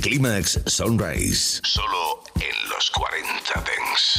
Climax Sunrise. Solo en los 40 Dance.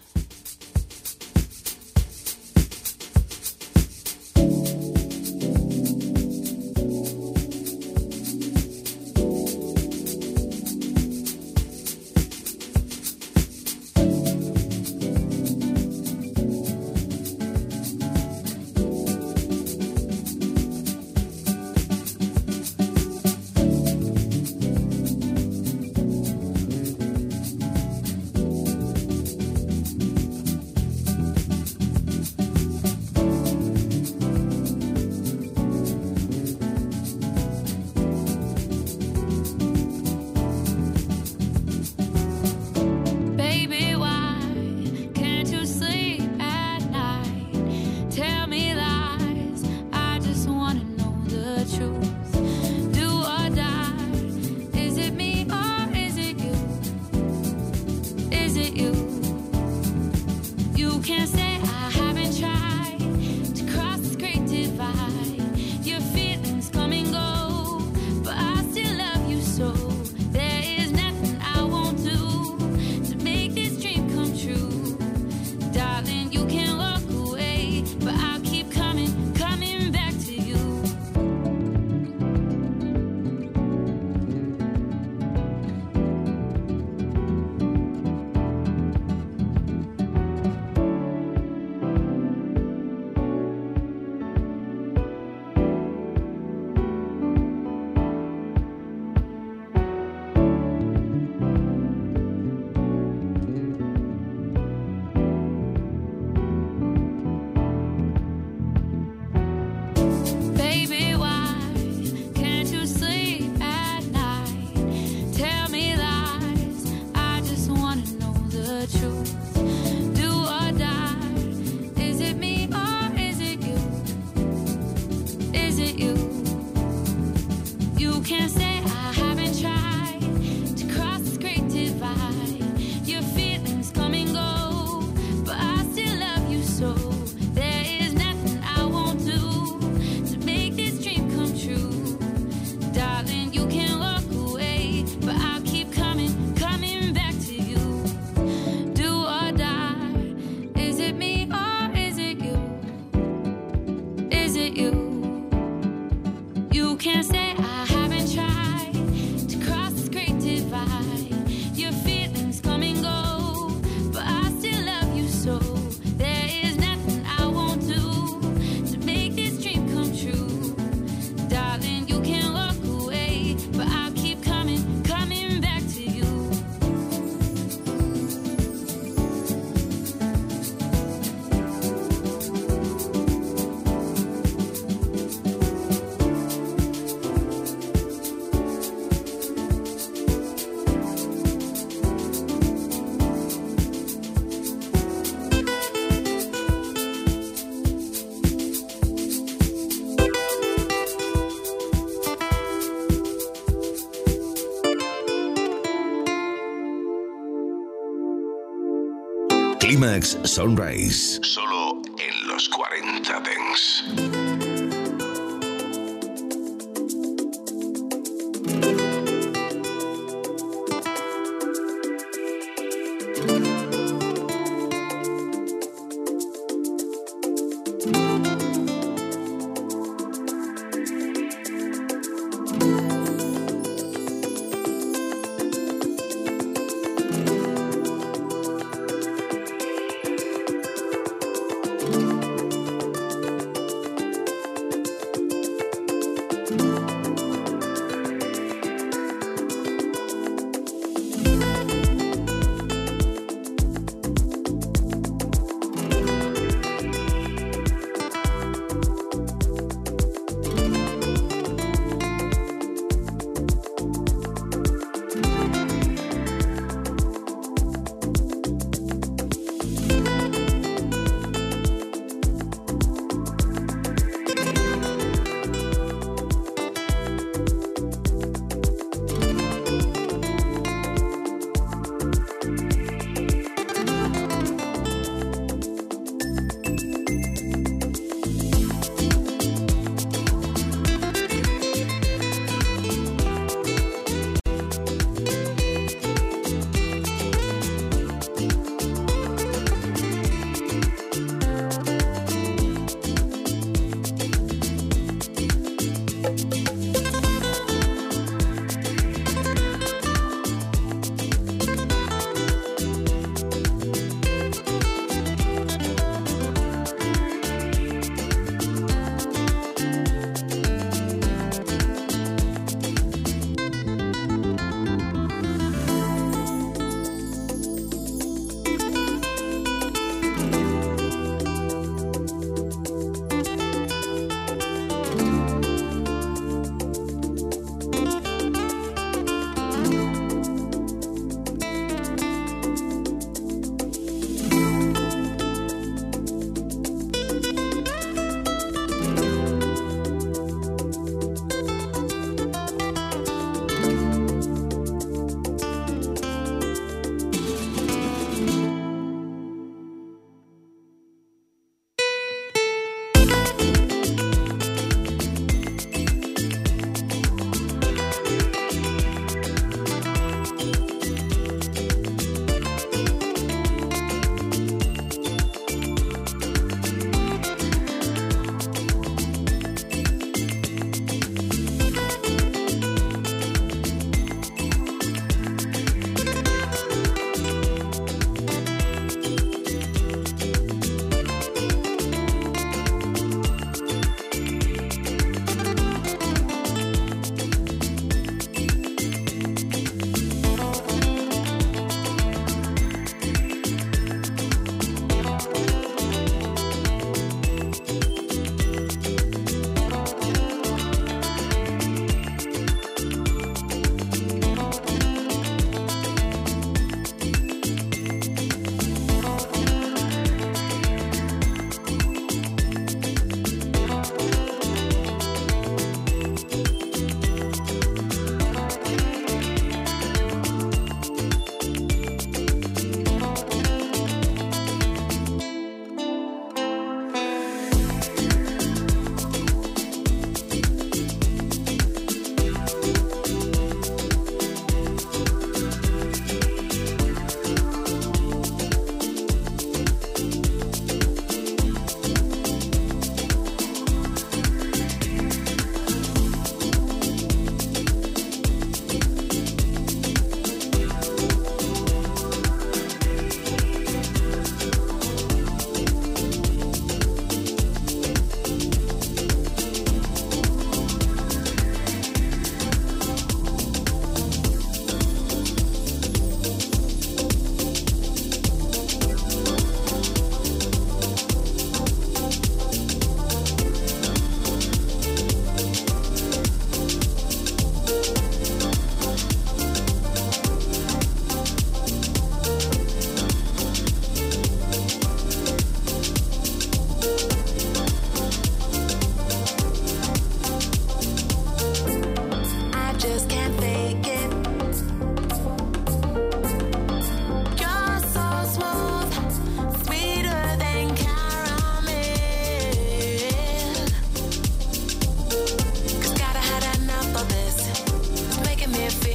Climax Sunrise. Solo en los 40 Dance.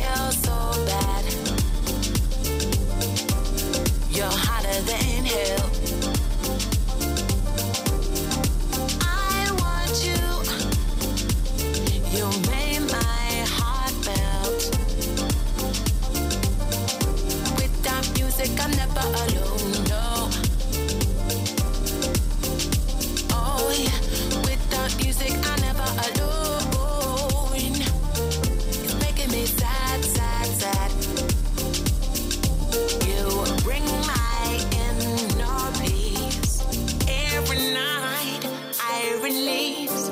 feel so bad. You're hotter than hell. I want you. You made my heart melt. Without music, I'm never alone, no. Oh yeah, without music, I'm never alone. It's making me sad, sad, sad. You bring my inner peace. Every night I release.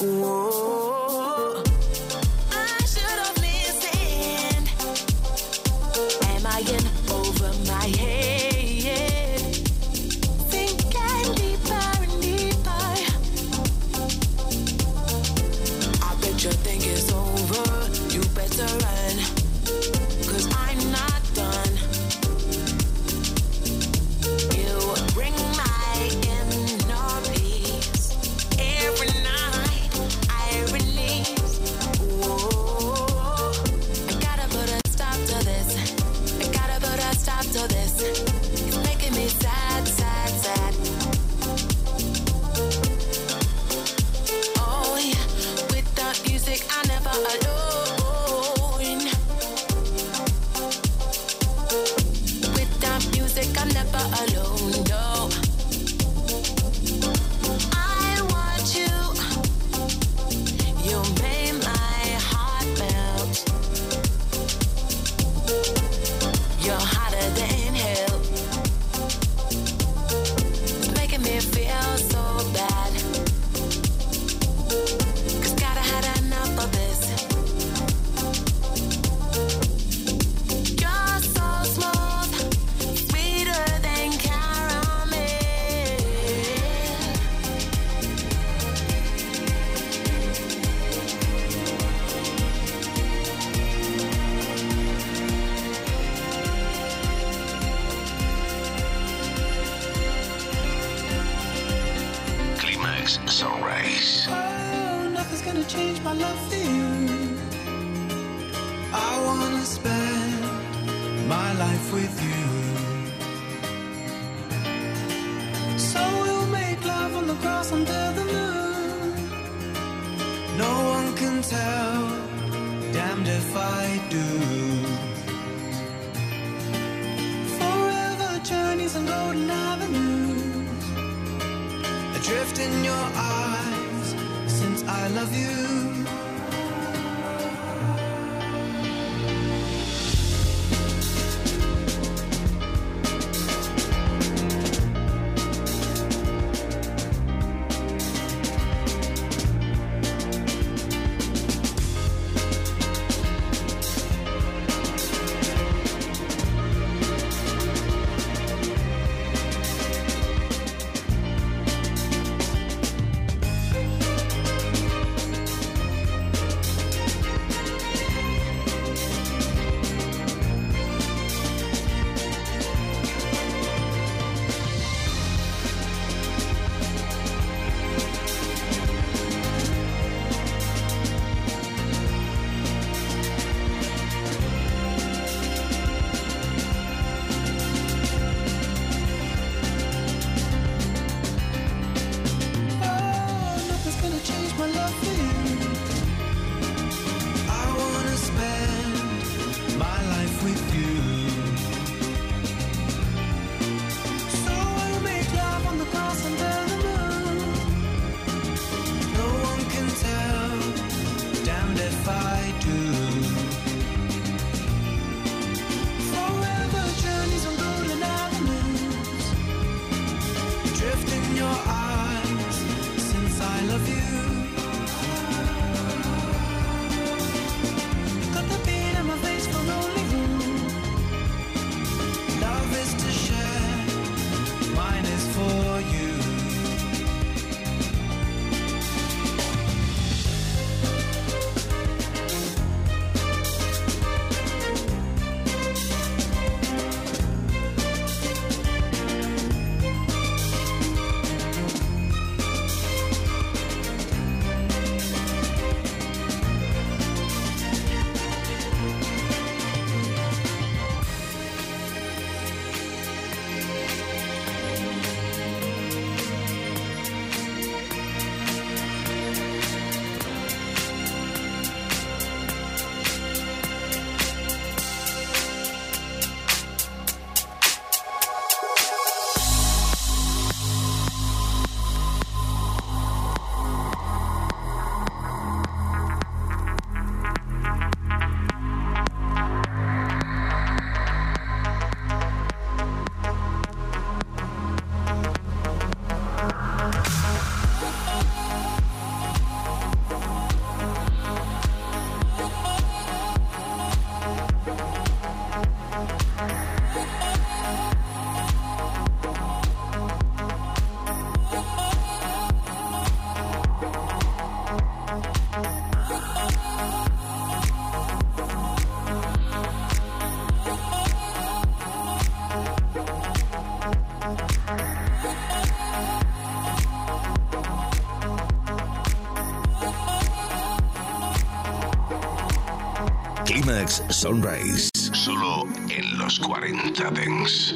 Whoa, I should have listened. Am I in over my head? Thinking deeper and deeper. I bet you think it's over. You better run, 'cause I'm not done. You bring my inner peace. Every night I release. Whoa, I gotta put a stop to this. I gotta put a stop to this. It's making me sad, sad, sad. Oh yeah, without music I'm never alone. Without music I'm never alone, no. I want you. You made my heart melt. You're hotter than hell. It's making me feel so bad. 'Cause gotta had enough of this. You're so smooth, sweeter than caramel. Climax Sunrise. Oh, nothing's gonna change my love for you. I wanna spend my life with you. So we'll make love on the grass under the moon. No one can tell, damned if I do. Forever journeys and golden avenues, adrift in your eyes, since I love you. Dance Sunrise. Solo en los 40 Dance.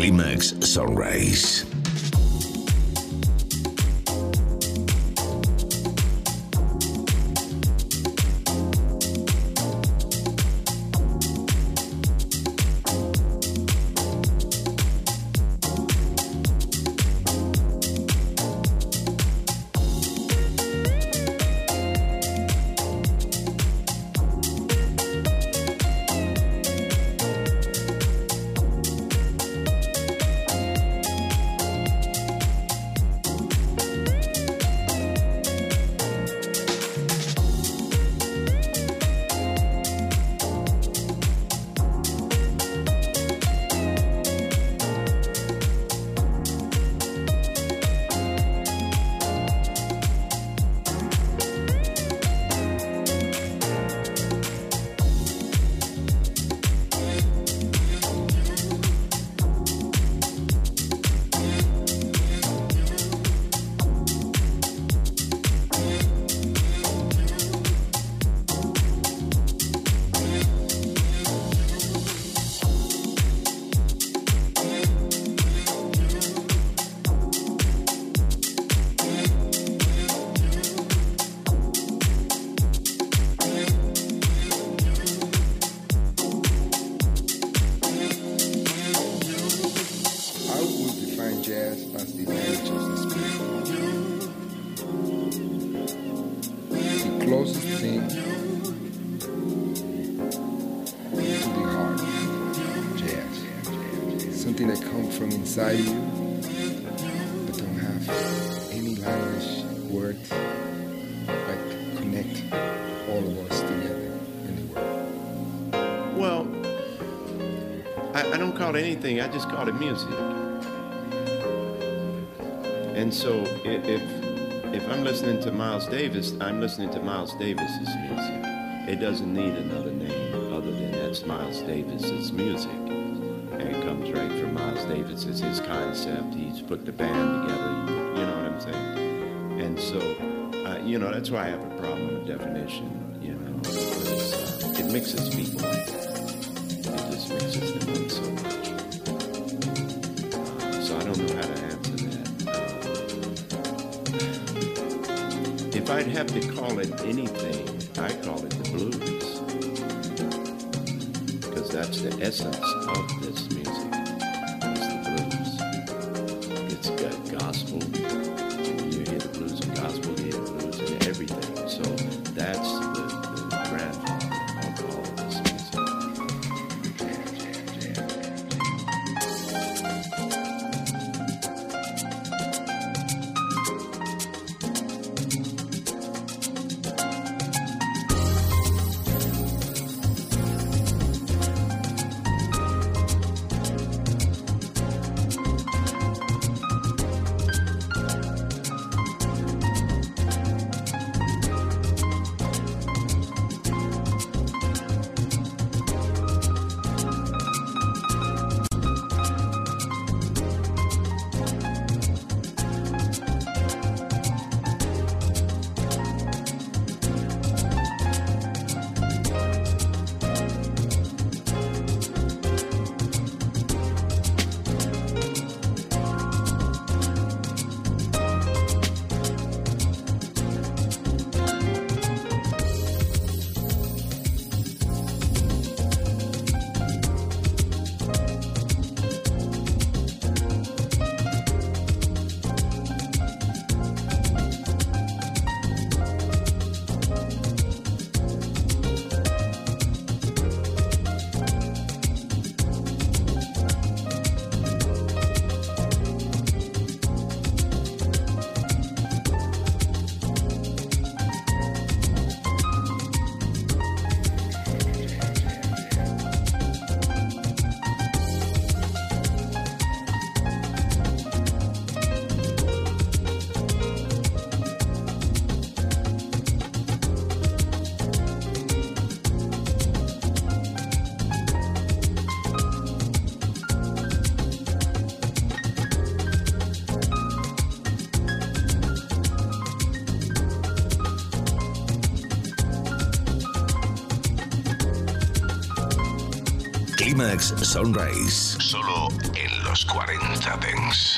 Climax Sunrise. Inside you, but don't have any language, words, but connect all of us together in the world. Well, I don't call it anything. I just call it music. And so if I'm listening to Miles Davis, I'm listening to Miles Davis's music. It doesn't need another name other than that's Miles Davis's music. It comes right from Miles Davis. It's his concept. He's put the band together. You know what I'm saying? And so, that's why I have a problem with definition, because it mixes people up. It just mixes them up so much. So I don't know how to answer that. If I'd have to call it anything, I call it the blues. Because that's the essence of this music. It's the blues. It's got gospel. You hear the blues and gospel, you hear the blues and everything. So that's the grandfather of all of this music. Max Sunrise. Solo en los 40 Dents.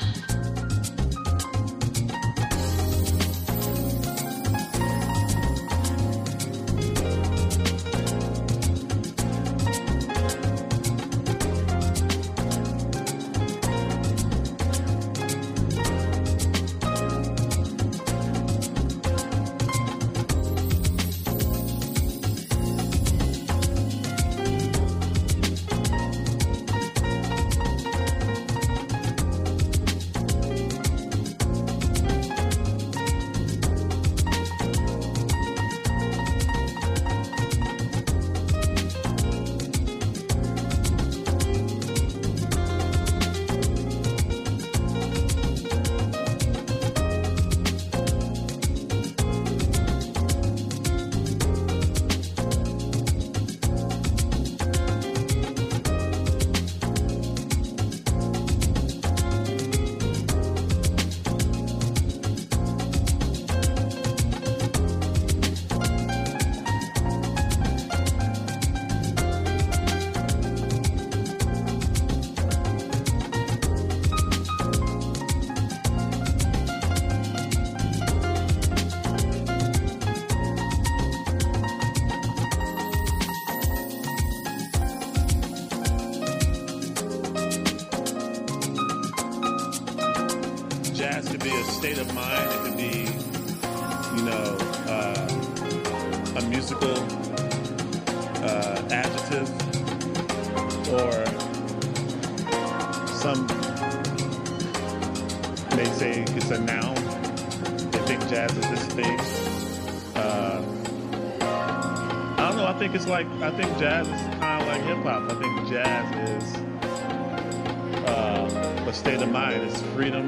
Jazz could be a state of mind. It could be, a musical adjective, or some may say it's a noun. They think jazz is this thing. I don't know. I think jazz is kind of like hip hop. I think jazz is a state of mind. It's freedom.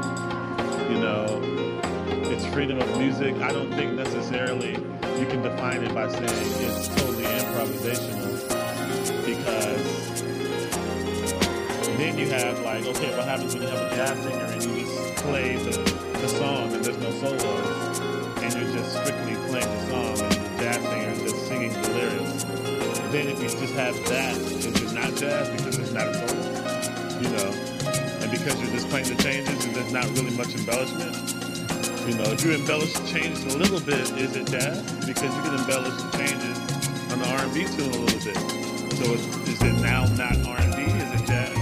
It's freedom of music. I don't think necessarily you can define it by saying it's totally improvisational, because then you have what happens when you have a jazz singer and you just play the song and there's no solos and you're just strictly playing the song and the jazz singer is just singing the lyrics. Then if you just have that, is it not jazz because it's not a solo? And because you're just playing the changes and there's not really much embellishment. If you embellish the changes a little bit, is it jazz? Because you can embellish the changes on the R&B tune a little bit. So is it now not R&B? Is it jazz?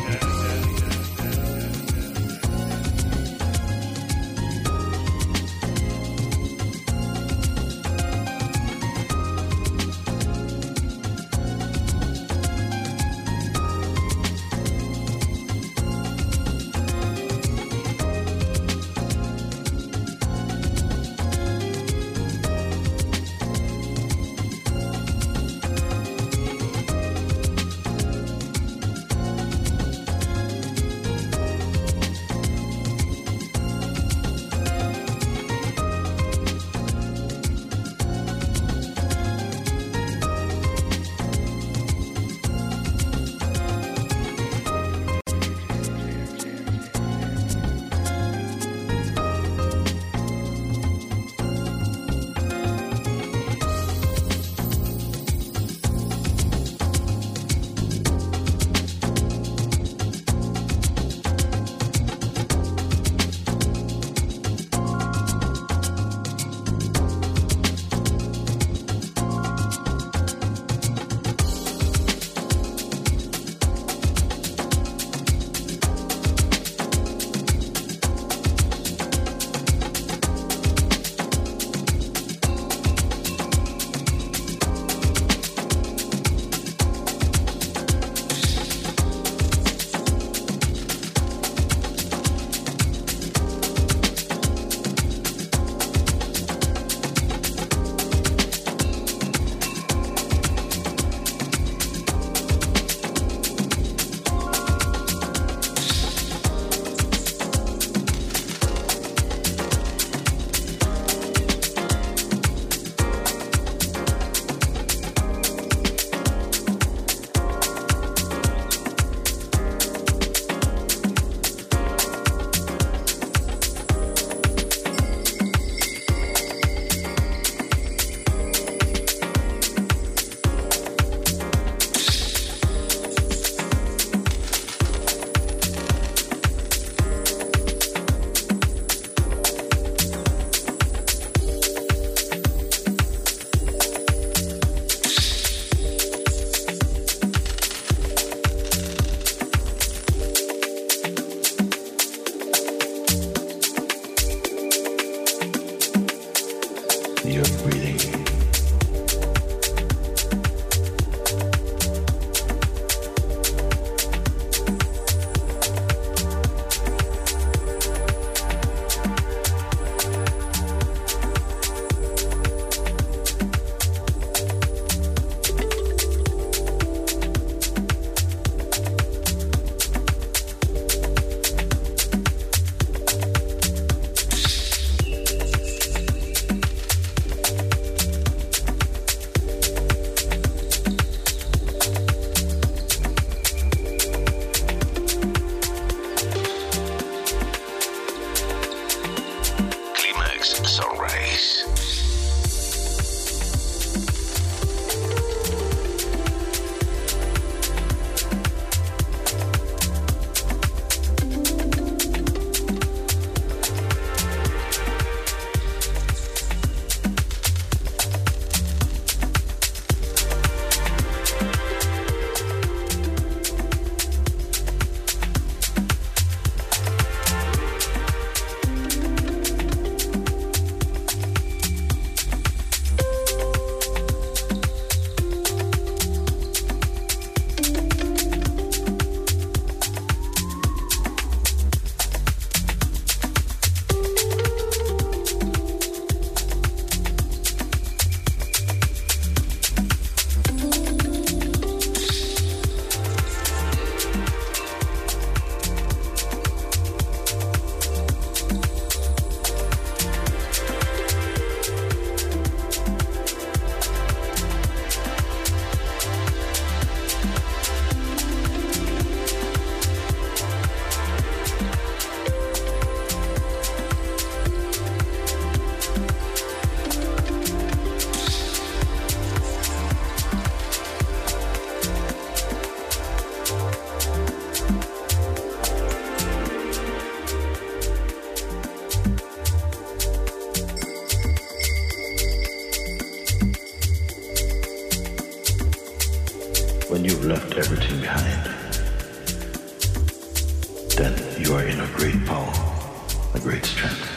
you are in a great power, a great strength.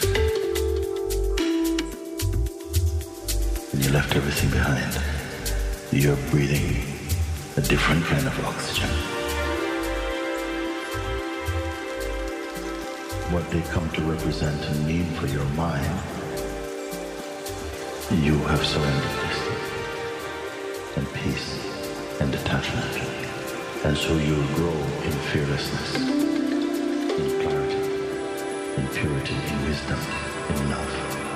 And you left everything behind. You're breathing a different kind of oxygen. What they come to represent and mean for your mind, you have surrendered this and peace and detachment. And so you'll grow in fearlessness, in clarity, in purity, in wisdom, in love.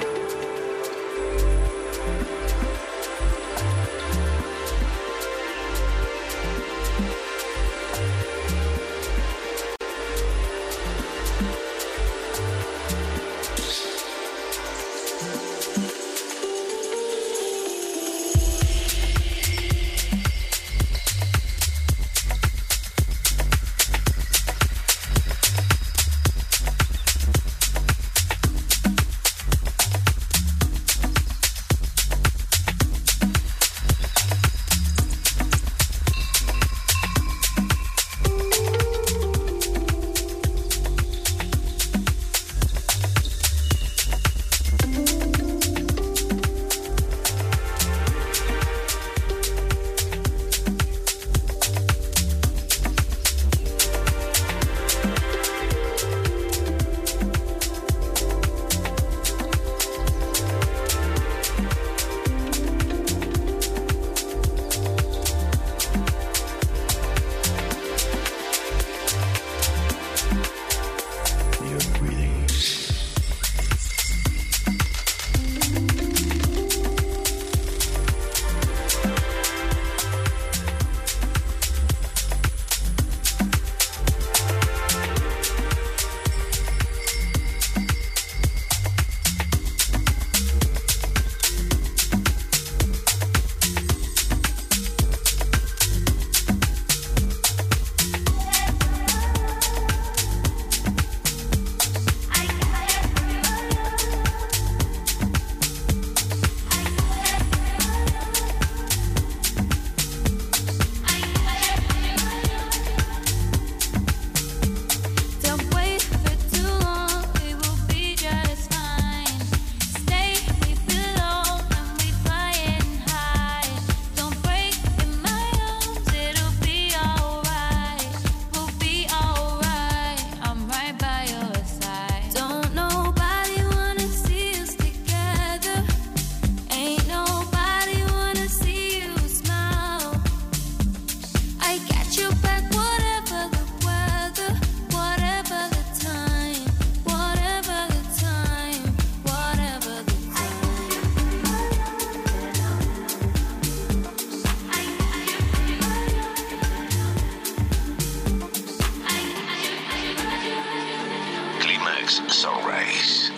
Sunrise.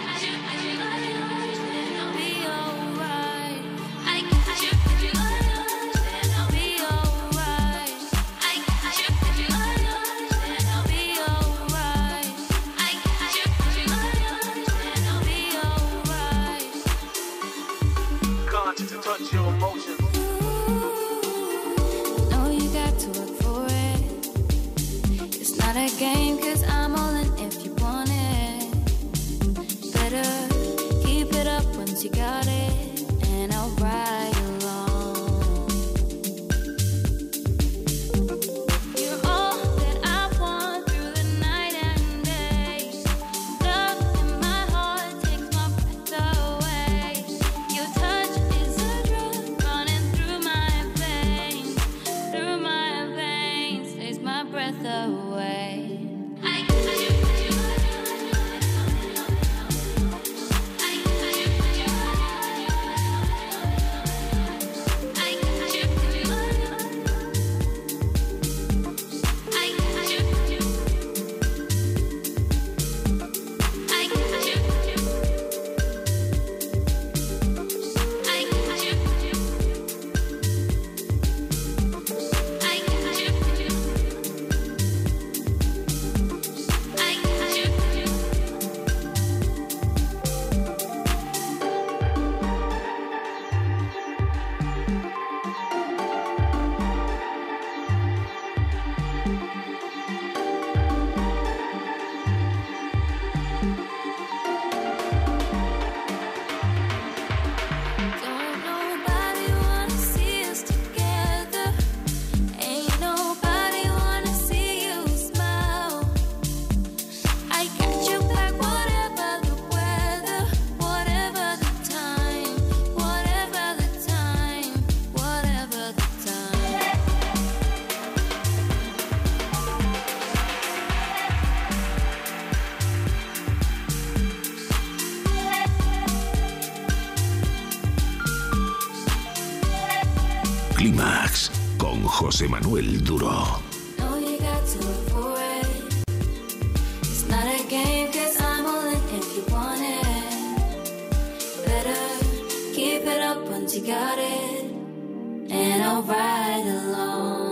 To touch your emotions. No, you got to work for it. It's not a game, 'cause I'm all in if you want it. Better keep it up once you got it, and I'll ride along. You're all that I want through the night and day. Love in my heart takes my breath away. Your touch is a drug running through my veins, takes my breath away. I Clímax con José Manuel Duro. No, you got to look for it. It's not a game, 'cause I'm all in if you want it. Better keep it up once you got it, and I'll ride along.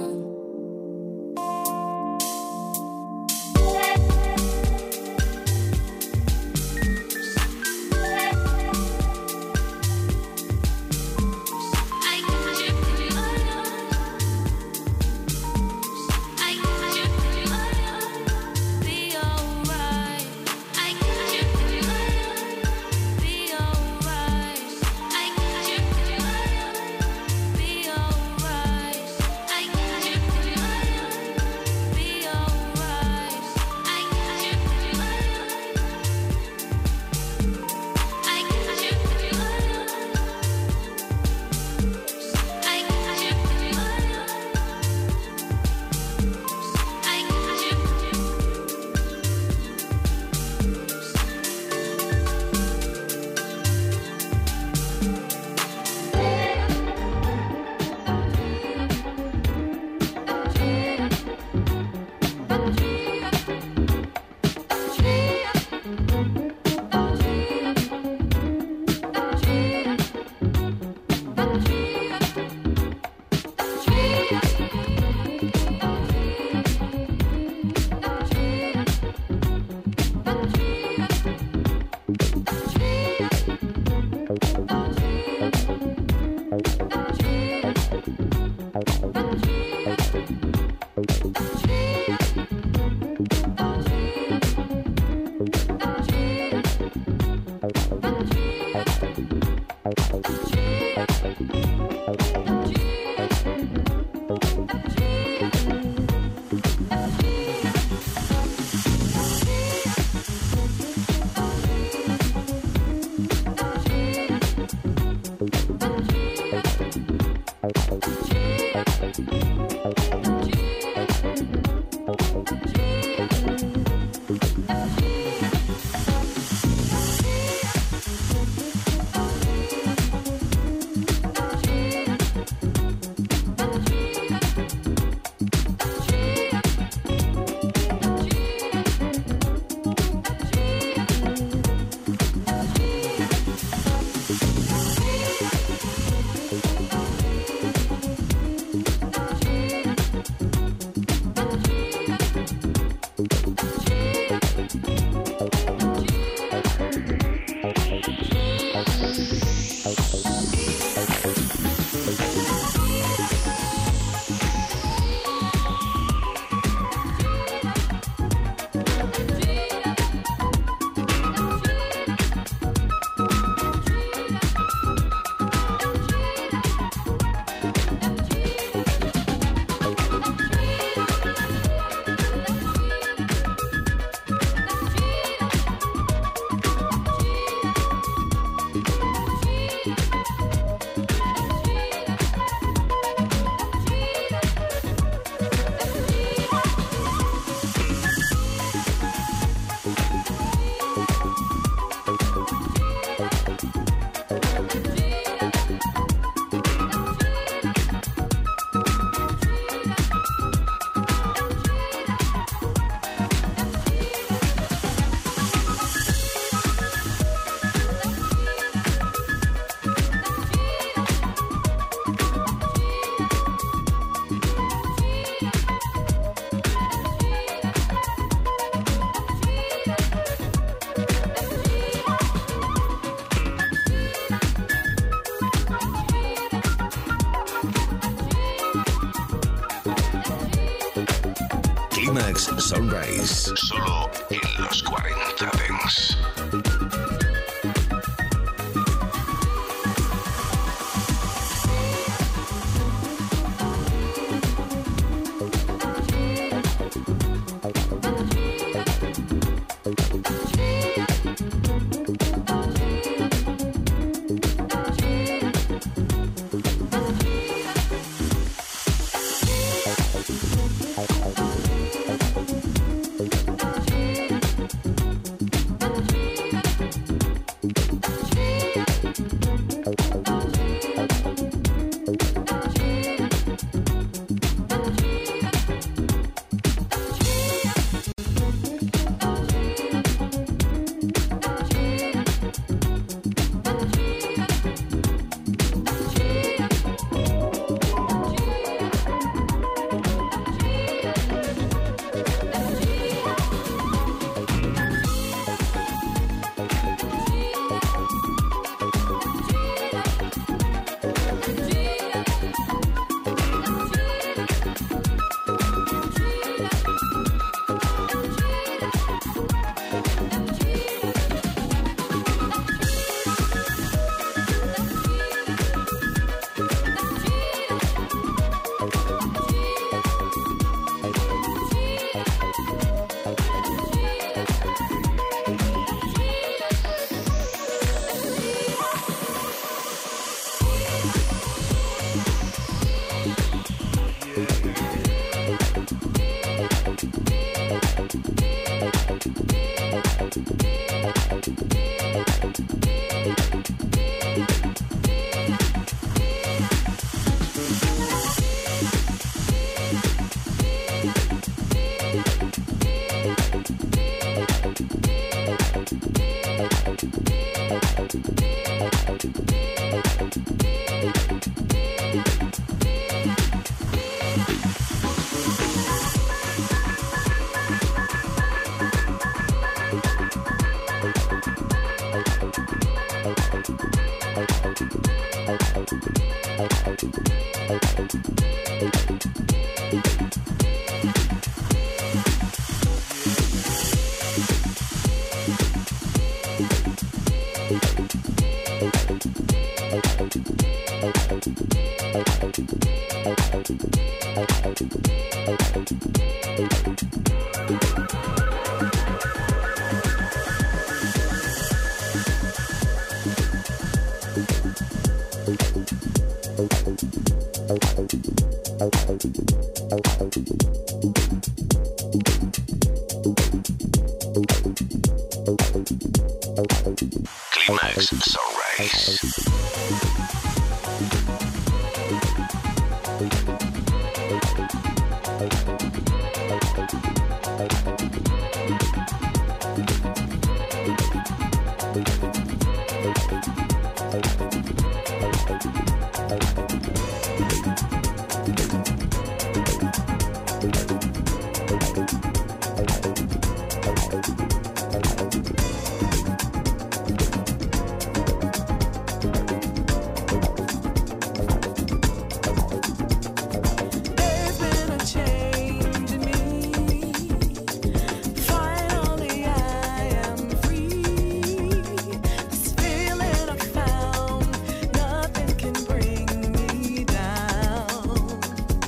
Clímax Sunrise, solo en los 40 Dents. Climax Sunrise. There's been a change in me. Finally, I am free. This feeling I found, nothing can bring me down.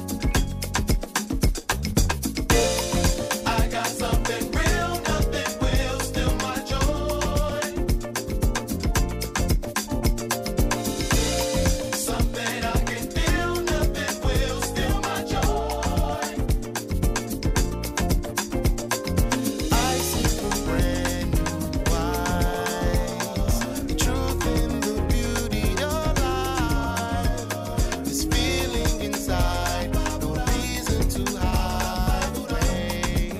I got something real, nothing will steal my joy. Something I can feel, nothing will steal my joy. I see from brand new eyes the truth in the beauty of life. This feeling inside, no reason to hide away.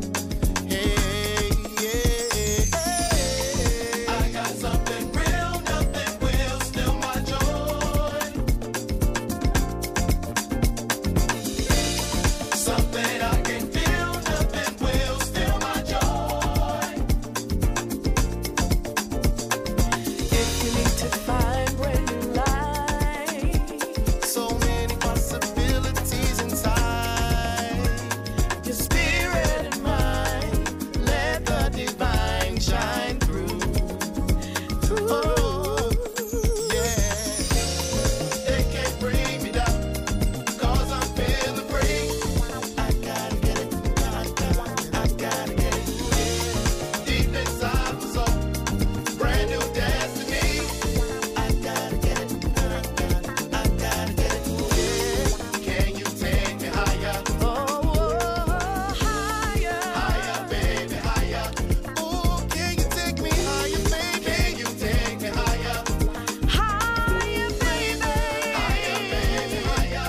I got something real, nothing will steal my joy. Something I can feel, nothing will steal my joy. If you need to find where you lie, so many possibilities inside your spirit and mind. Let the divine shine through. Oh, yeah. They can't bring me down, 'cause I'm feeling free. I gotta get it, I gotta get it. Deep inside my soul, brand new destiny. I gotta get it, I gotta get it. Can you take me higher? Oh, higher, higher, baby, higher. Oh, can you take me higher, baby? Can you take me higher? Higher, baby, higher, baby, higher.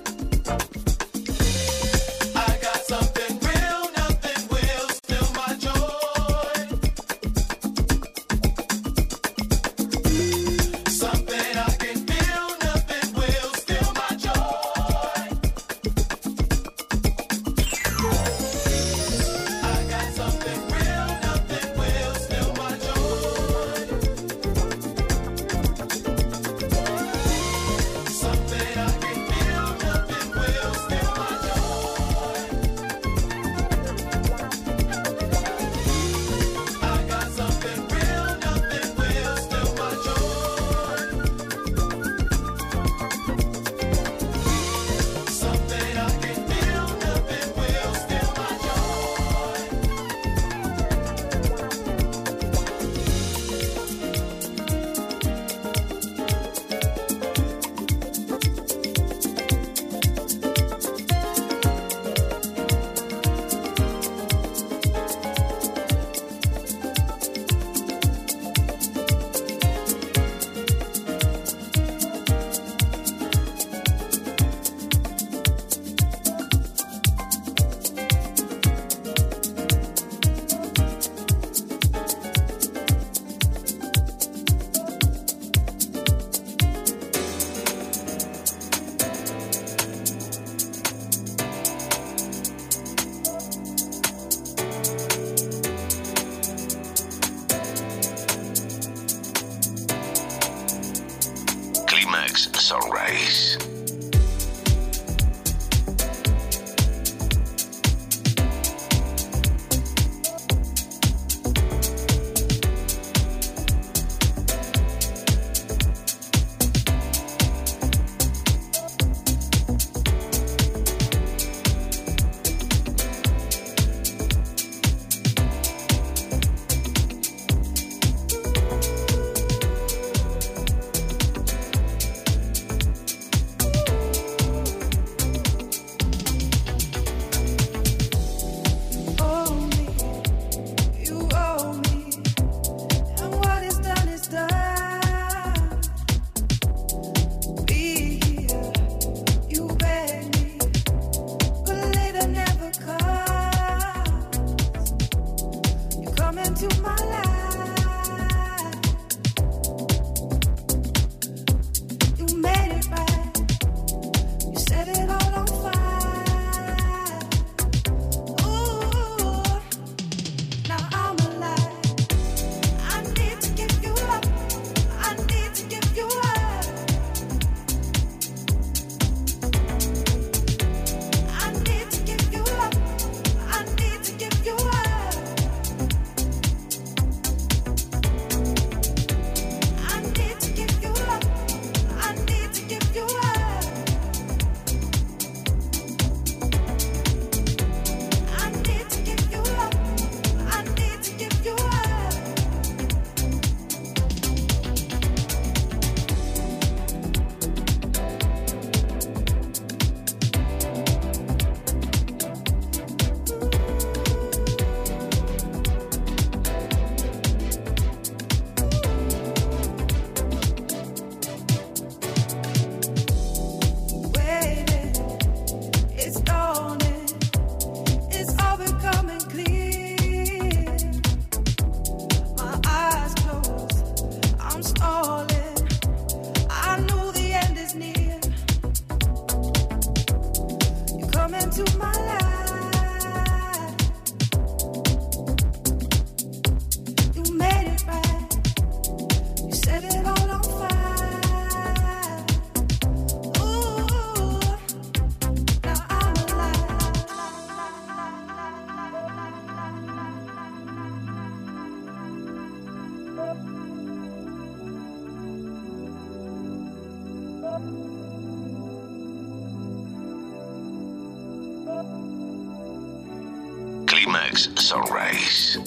I got something real, nothing will steal my joy. Something I can feel, nothing will steal my joy. I got something real, nothing will steal my joy. Something I can feel, nothing will steal my joy. I got something real, nothing will steal my joy. Something I can feel, nothing will steal my joy. Climax Sunrise. Climax Sunrise.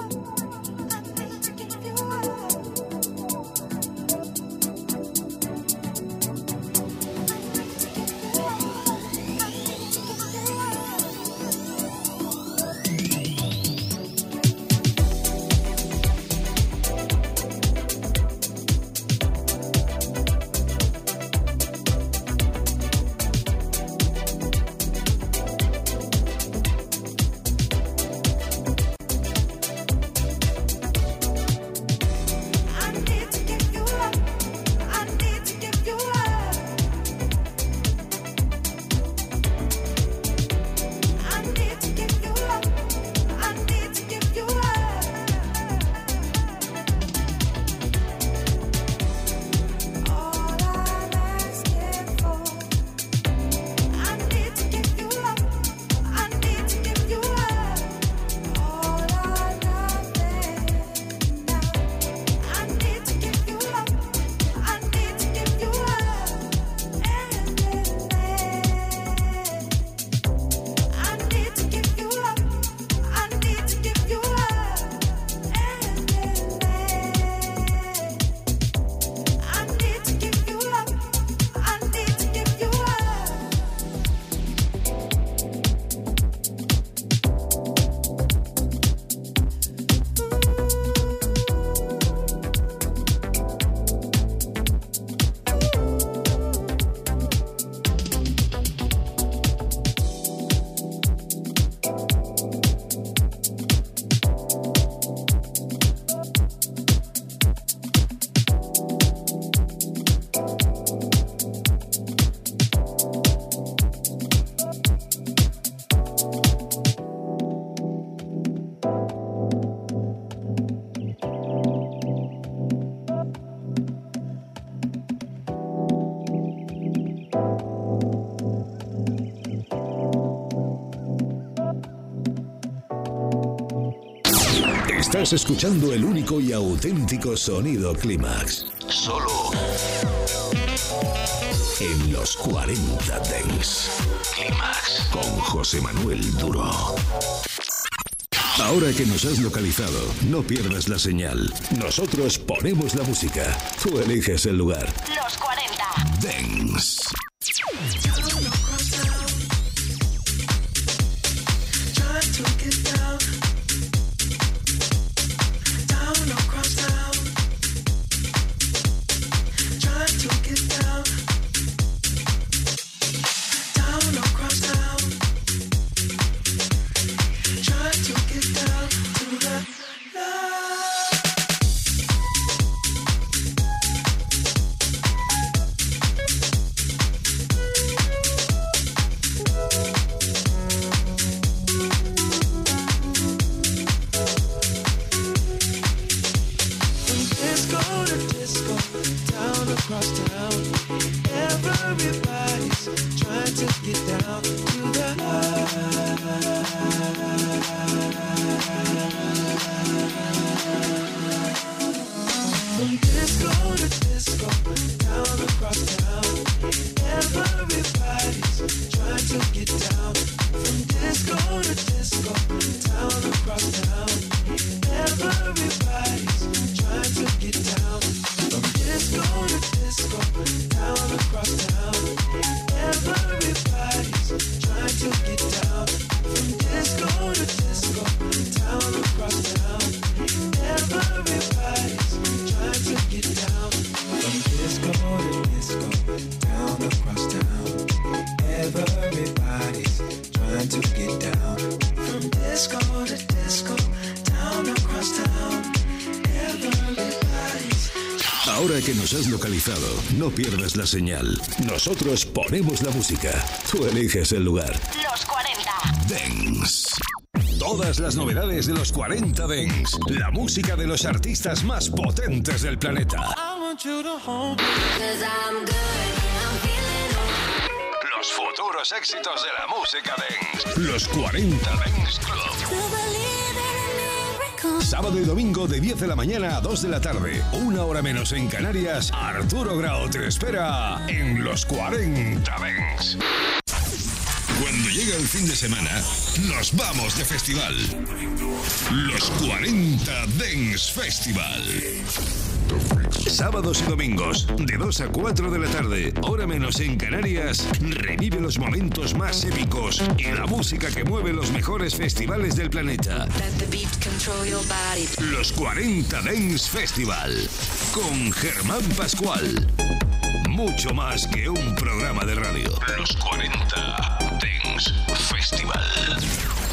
Estás escuchando el único y auténtico sonido Climax. Solo en los 40 Dance. Climax Con José Manuel Duro. Ahora que nos has localizado, no pierdas la señal. Nosotros ponemos la música. Tú eliges el lugar. Los 40 Dance. Ahora que nos has localizado, no pierdas la señal. Nosotros ponemos la música. Tú eliges el lugar. Los 40 Dance. Todas las novedades de los 40 Dance. La música de los artistas más potentes del planeta. Los futuros éxitos de la música Dance. Los 40 Dance Club. Sábado y domingo de 10 de la mañana a 2 de la tarde. 1 hora menos en Canarias. Arturo Grau te espera en los 40 Dance. Cuando llega el fin de semana, nos vamos de festival. Los 40 Dance Festival. Sábados y domingos, de 2 a 4 de la tarde, hora menos en Canarias, revive los momentos más épicos y la música que mueve los mejores festivales del planeta. Los 40 Dance Festival, con Germán Pascual. Mucho más que un programa de radio. Los 40 Dance Festival.